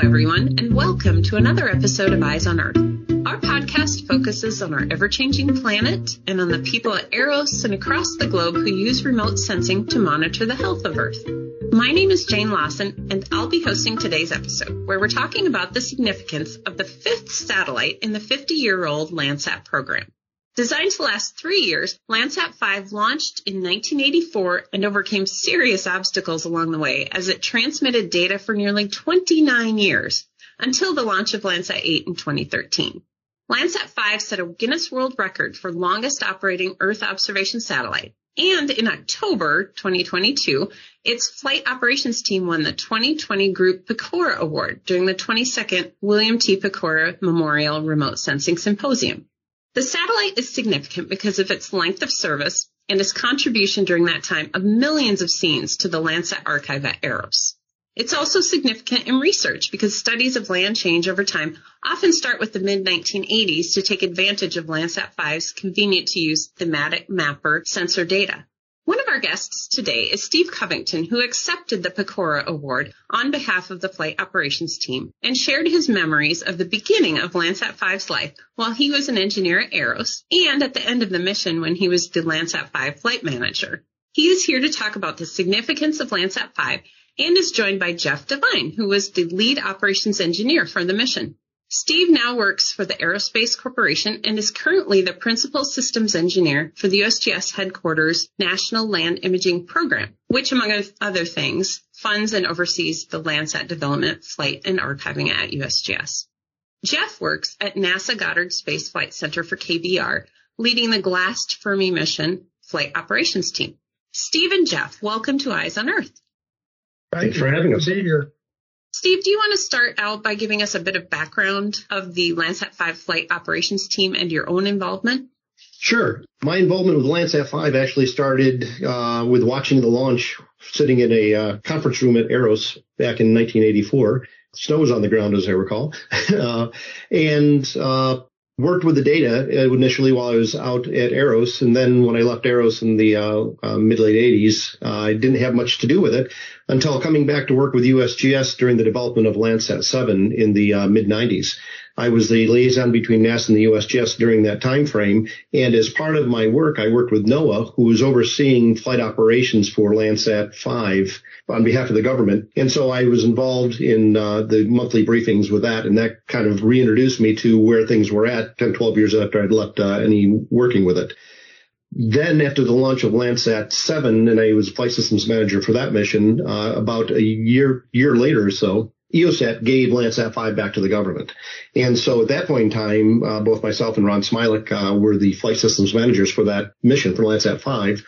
everyone, and welcome to another episode of Eyes on Earth. Our podcast focuses on our ever-changing planet and on the people at AROS and across the globe who use remote sensing to monitor the health of Earth. My name is Jane Lawson, and I'll be hosting today's episode, where we're talking about the significance of the fifth satellite in the 50-year-old Landsat program. Designed to last 3 years, Landsat 5 launched in 1984 and overcame serious obstacles along the way as it transmitted data for nearly 29 years, until the launch of Landsat 8 in 2013. Landsat 5 set a Guinness World Record for longest operating Earth observation satellite, and in October 2022, its flight operations team won the 2020 Group Pecora Award during the 22nd William T. Pecora Memorial Remote Sensing Symposium. The satellite is significant because of its length of service and its contribution during that time of millions of scenes to the Landsat archive at AROS. It's also significant in research because studies of land change over time often start with the mid-1980s to take advantage of Landsat 5's convenient-to-use thematic mapper sensor data. One of our guests today is Steve Covington, who accepted the Pecora Award on behalf of the flight operations team and shared his memories of the beginning of Landsat 5's life while he was an engineer at AROS and at the end of the mission when he was the Landsat 5 flight manager. He is here to talk about the significance of Landsat 5 and is joined by Jeff Devine, who was the lead operations engineer for the mission. Steve now works for the Aerospace Corporation and is currently the principal systems engineer for the USGS headquarters National Land Imaging Program, which, among other things, funds and oversees the Landsat development, flight, and archiving at USGS. Jeff works at NASA Goddard Space Flight Center for KBR, leading the GLAST Fermi mission flight operations team. Steve and Jeff, welcome to Eyes on Earth. Thanks for having us. Here. Steve, do you want to start out by giving us a bit of background of the Landsat 5 flight operations team and your own involvement? Sure. My involvement with Landsat 5 actually started with watching the launch, sitting in a conference room at AROS back in 1984. Snow was on the ground, as I recall, and worked with the data initially while I was out at AROS. And then when I left AROS in the mid-late 80s, I didn't have much to do with it until coming back to work with USGS during the development of Landsat 7 in the mid-90s. I was the liaison between NASA and the USGS during that time frame. And as part of my work, I worked with NOAA, who was overseeing flight operations for Landsat 5 on behalf of the government. And so I was involved in the monthly briefings with that, and that kind of reintroduced me to where things were at 10, 12 years after I'd left any working with it. Then after the launch of Landsat 7, and I was flight systems manager for that mission, about a year later or so, EOSat gave Landsat 5 back to the government. And so at that point in time, both myself and Ron Smilik were the flight systems managers for that mission for Landsat 5.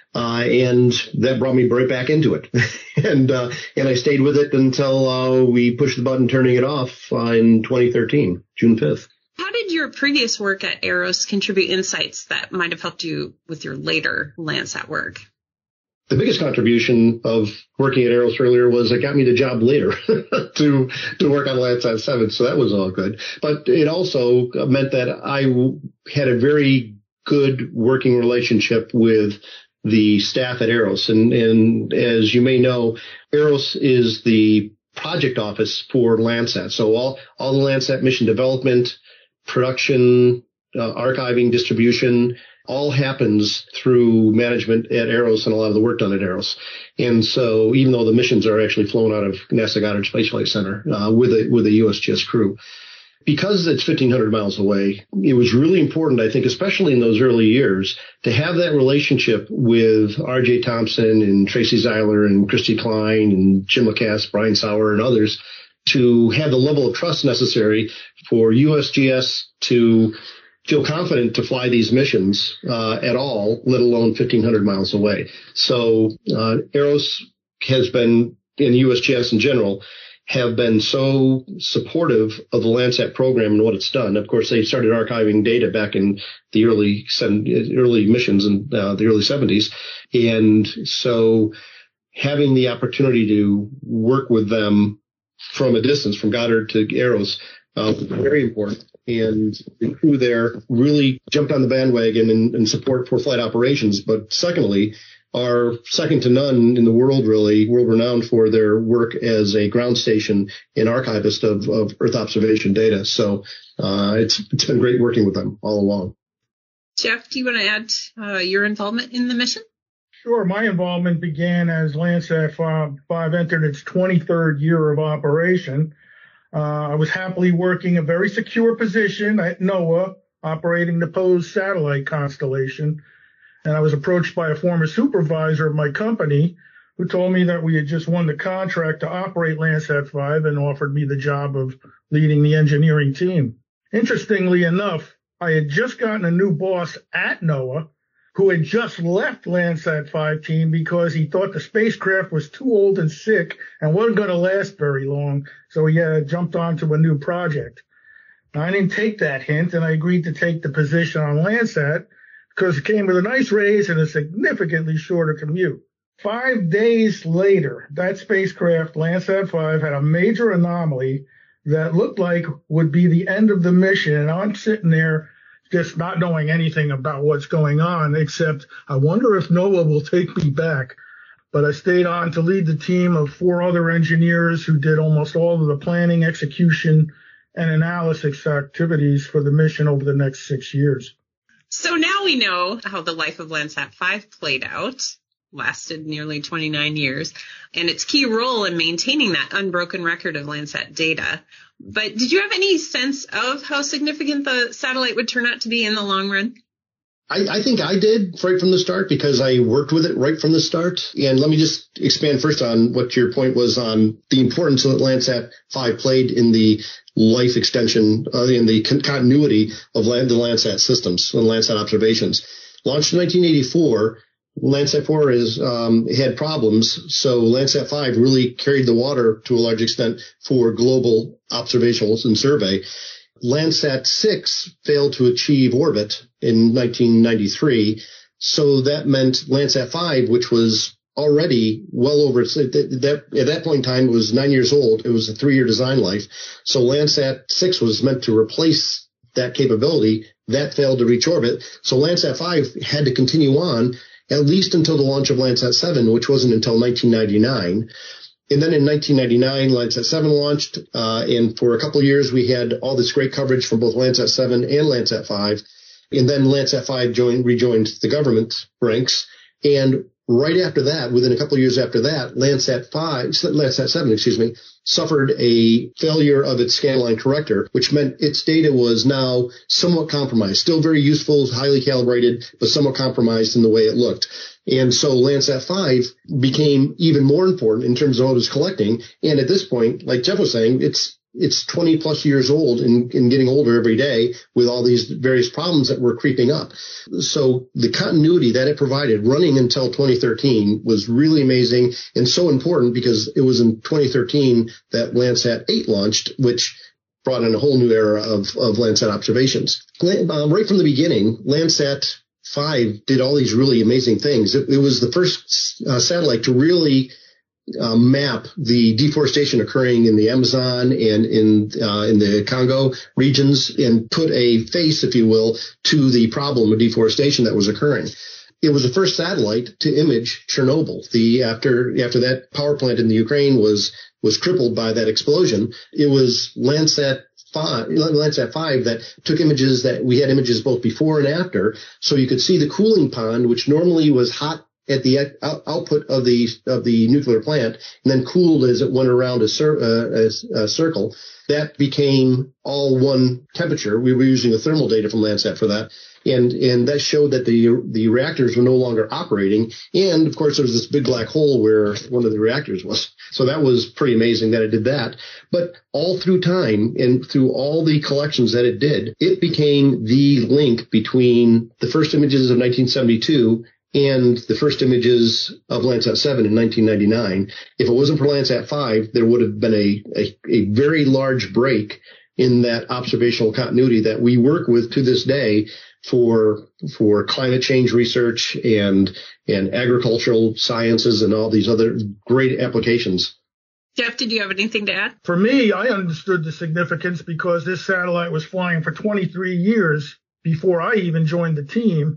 And that brought me right back into it. and I stayed with it until we pushed the button turning it off in 2013, June 5th. How did your previous work at AROS contribute insights that might have helped you with your later Landsat work? The biggest contribution of working at AROS earlier was it got me the job later to work on Landsat 7. So that was all good. But it also meant that I had a very good working relationship with the staff at AROS. And as you may know, AROS is the project office for Landsat. So all the Landsat mission development, production, archiving, distribution, all happens through management at AROS and a lot of the work done at AROS. And so even though the missions are actually flown out of NASA Goddard Space Flight Center with a USGS crew, because it's 1,500 miles away, it was really important, I think, especially in those early years, to have that relationship with R.J. Thompson and Tracy Zeiler and Christy Klein and Jim Lacasse, Brian Sauer, and others to have the level of trust necessary for USGS to feel confident to fly these missions at all, let alone 1,500 miles away. So AROS has been, and USGS in general, have been so supportive of the Landsat program and what it's done. Of course, they started archiving data back in the early missions in the early 70s. And so having the opportunity to work with them from a distance, from Goddard to AROS, was very important. And the crew there really jumped on the bandwagon and support for flight operations. But secondly, are second to none in the world, really, world renowned for their work as a ground station and archivist of Earth observation data. So it's been great working with them all along. Jeff, do you want to add your involvement in the mission? Sure. My involvement began as Landsat 5 entered its 23rd year of operation. I was happily working a very secure position at NOAA, operating the POSE satellite constellation. And I was approached by a former supervisor of my company who told me that we had just won the contract to operate Landsat 5 and offered me the job of leading the engineering team. Interestingly enough, I had just gotten a new boss at NOAA who had just left Landsat 5 team because he thought the spacecraft was too old and sick and wasn't going to last very long. So he jumped onto a new project. Now, I didn't take that hint, and I agreed to take the position on Landsat because it came with a nice raise and a significantly shorter commute. 5 days later, that spacecraft, Landsat 5, had a major anomaly that looked like would be the end of the mission. And I'm sitting there just not knowing anything about what's going on, except I wonder if NOAA will take me back. But I stayed on to lead the team of 4 other engineers who did almost all of the planning, execution, and analysis activities for the mission over the next 6 years. So now we know how the life of Landsat 5 played out. Lasted nearly 29 years, and its key role in maintaining that unbroken record of Landsat data. But did you have any sense of how significant the satellite would turn out to be in the long run? I think I did right from the start because I worked with it right from the start. And let me just expand first on what your point was on the importance that Landsat 5 played in the life extension, in the continuity of the Landsat systems and Landsat observations. Launched in 1984, Landsat 4 had problems, so Landsat 5 really carried the water to a large extent for global observations and survey. Landsat 6 failed to achieve orbit in 1993, so that meant Landsat 5, which was already well over, at that point in time, it was 9 years old. It was a 3-year design life. So Landsat 6 was meant to replace that capability. That failed to reach orbit. So Landsat 5 had to continue on at least until the launch of Landsat 7, which wasn't until 1999. And then in 1999, Landsat 7 launched, and for a couple of years, we had all this great coverage from both Landsat 7 and Landsat 5. And then Landsat 5 rejoined the government ranks. And right after that, within a couple of years after that, Landsat 7, suffered a failure of its scanline corrector, which meant its data was now somewhat compromised. Still very useful, highly calibrated, but somewhat compromised in the way it looked. And so Landsat 5 became even more important in terms of what it was collecting. And at this point, like Jeff was saying, it's 20 plus years old and getting older every day with all these various problems that were creeping up. So the continuity that it provided running until 2013 was really amazing and so important because it was in 2013 that Landsat 8 launched, which brought in a whole new era of Landsat observations. Right from the beginning, Landsat 5 did all these really amazing things. It was the first satellite to really map the deforestation occurring in the Amazon and in the Congo regions and put a face, if you will, to the problem of deforestation that was occurring. It was the first satellite to image Chernobyl. After that power plant in the Ukraine was crippled by that explosion, it was Landsat 5 that took images that we had images both before and after, so you could see the cooling pond, which normally was hot at the output of the nuclear plant and then cooled as it went around a circle. That became all one temperature. We were using the thermal data from Landsat for that. And that showed that the reactors were no longer operating. And of course, there was this big black hole where one of the reactors was. So that was pretty amazing that it did that. But all through time and through all the collections that it did, it became the link between the first images of 1972 and the first images of Landsat 7 in 1999. If it wasn't for Landsat 5, there would have been a very large break in that observational continuity that we work with to this day for climate change research and agricultural sciences and all these other great applications. Jeff, did you have anything to add? For me, I understood the significance because this satellite was flying for 23 years before I even joined the team.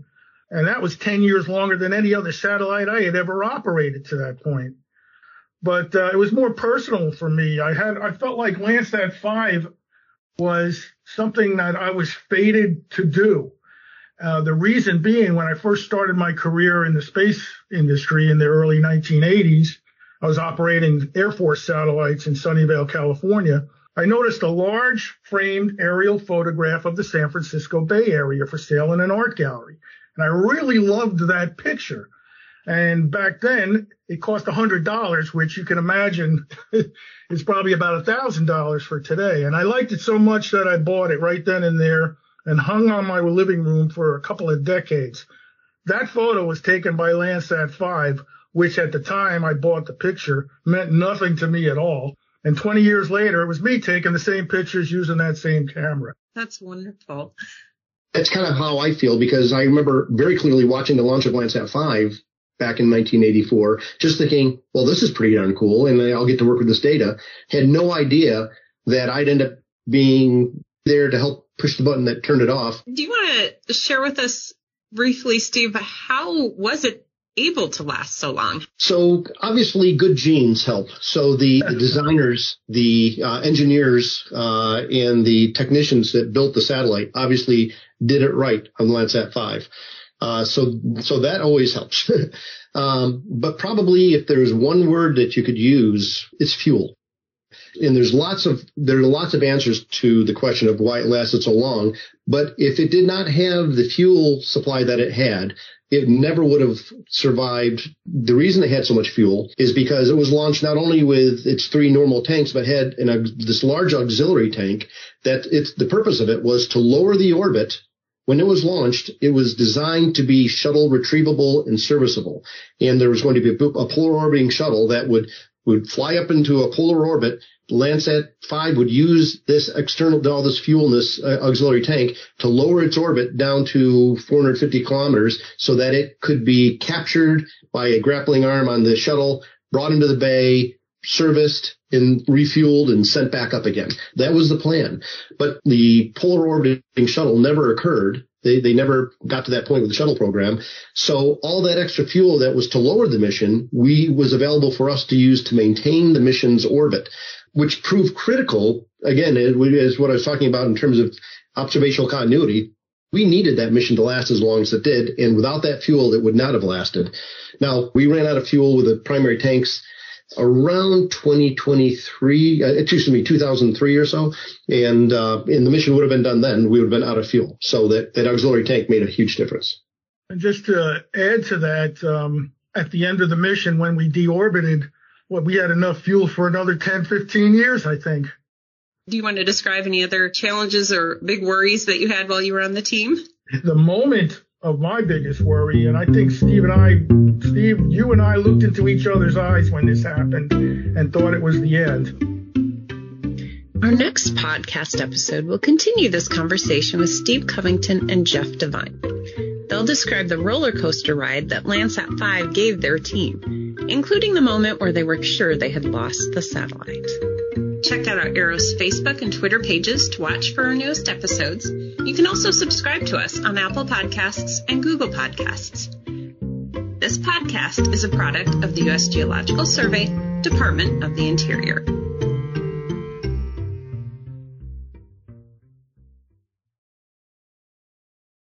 And that was 10 years longer than any other satellite I had ever operated to that point. But it was more personal for me. I felt like Landsat 5 was something that I was fated to do. The reason being, when I first started my career in the space industry in the early 1980s, I was operating Air Force satellites in Sunnyvale, California. I noticed a large framed aerial photograph of the San Francisco Bay Area for sale in an art gallery. And I really loved that picture. And back then, it cost $100, which you can imagine is probably about $1,000 for today. And I liked it so much that I bought it right then and there and hung on my living room for a couple of decades. That photo was taken by Landsat 5, which at the time I bought the picture meant nothing to me at all. And 20 years later, it was me taking the same pictures using that same camera. That's wonderful. That's kind of how I feel, because I remember very clearly watching the launch of Landsat 5 back in 1984, just thinking, well, this is pretty darn cool, and I'll get to work with this data. Had no idea that I'd end up being there to help push the button that turned it off. Do you want to share with us briefly, Steve, how was it able to last so long? So obviously good genes help. So the designers, the engineers, and the technicians that built the satellite obviously did it right on Landsat 5. So that always helps. But probably if there's one word that you could use, it's fuel. And there are lots of answers to the question of why it lasted so long. But if it did not have the fuel supply that it had, it never would have survived. The reason it had so much fuel is because it was launched not only with its 3 normal tanks, but had this large auxiliary tank the purpose of it was to lower the orbit. When it was launched, it was designed to be shuttle retrievable and serviceable. And there was going to be a polar orbiting shuttle that would fly up into a polar orbit. Landsat 5 would use all this fuel in this auxiliary tank to lower its orbit down to 450 kilometers so that it could be captured by a grappling arm on the shuttle, brought into the bay, serviced and refueled and sent back up again. That was the plan. But the polar orbiting shuttle never occurred. They never got to that point with the shuttle program. So all that extra fuel that was to lower the mission, was available for us to use to maintain the mission's orbit, which proved critical. Again, is what I was talking about in terms of observational continuity. We needed that mission to last as long as it did. And without that fuel, it would not have lasted. Now, we ran out of fuel with the primary tanks around 2003 or so. And the mission would have been done then. We would have been out of fuel. So that auxiliary tank made a huge difference. And just to add to that, at the end of the mission, when we deorbited, we had enough fuel for another 10, 15 years, I think. Do you want to describe any other challenges or big worries that you had while you were on the team? The moment of my biggest worry, and I think Steve, you and I looked into each other's eyes when this happened and thought it was the end. Our next podcast episode will continue this conversation with Steve Covington and Jeff Devine. They'll describe the roller coaster ride that Landsat 5 gave their team, including the moment where they were sure they had lost the satellite. Check out our AROS Facebook and Twitter pages to watch for our newest episodes. You can also subscribe to us on Apple Podcasts and Google Podcasts. This podcast is a product of the U.S. Geological Survey, Department of the Interior.